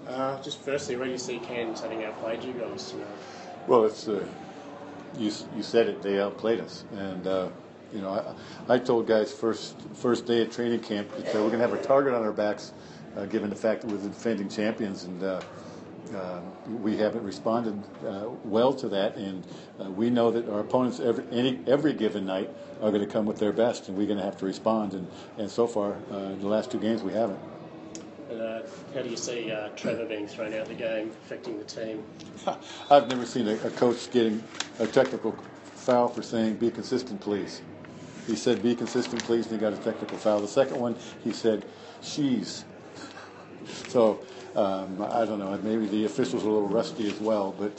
Just firstly, where do you see Cairns having outplayed you guys tonight? Well, it's you said it. They outplayed us, and I told guys first day of training camp that we're going to have a target on our backs, given the fact that we're the defending champions, and we haven't responded well to that. And we know that our opponents every given night are going to come with their best, and we're going to have to respond. And so far, the last 2 games we haven't. And how do you see Trevor being thrown out of the game affecting the team? I've never seen a coach getting a technical foul for saying, "Be consistent, please." He said, "Be consistent, please," and he got a technical foul. The second one, he said, "She's." So, I don't know. Maybe the officials are a little rusty as well. But,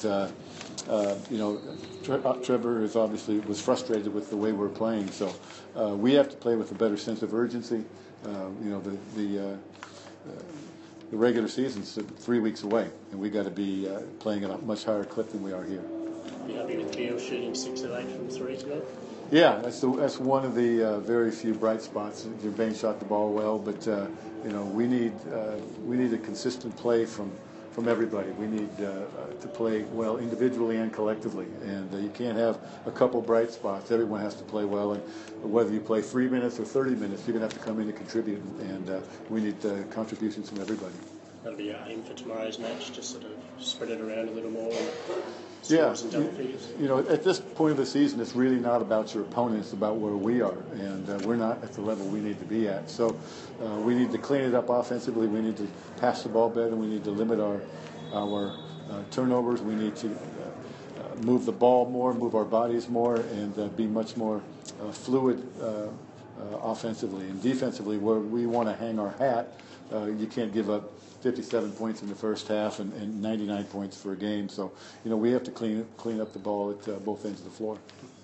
Trevor was frustrated with the way we're playing. So we have to play with a better sense of urgency. The regular season's 3 weeks away, and we got to be playing at a much higher clip than we are here. You happy with Beal shooting 6 of 8 from 3 tonight? Yeah, that's one of the very few bright spots. Jermaine shot the ball well, but we need a consistent play from everybody. We need to play well individually and collectively, and you can't have a couple bright spots. Everyone has to play well, and whether you play 3 minutes or 30 minutes, you're going to have to come in and contribute, and we need contributions from everybody. That'll be your aim for tomorrow's match, just sort of spread it around a little more. Yeah, and double figures. At this point of the season, it's really not about your opponent, it's about where we are, and we're not at the level we need to be at. So we need to clean it up offensively, we need to pass the ball better, we need to limit our turnovers, we need to move the ball more, move our bodies more, and be much more fluid offensively. And defensively, where we want to hang our hat, you can't give up 57 points in the first half and 99 points for a game. So, we have to clean up the ball at both ends of the floor.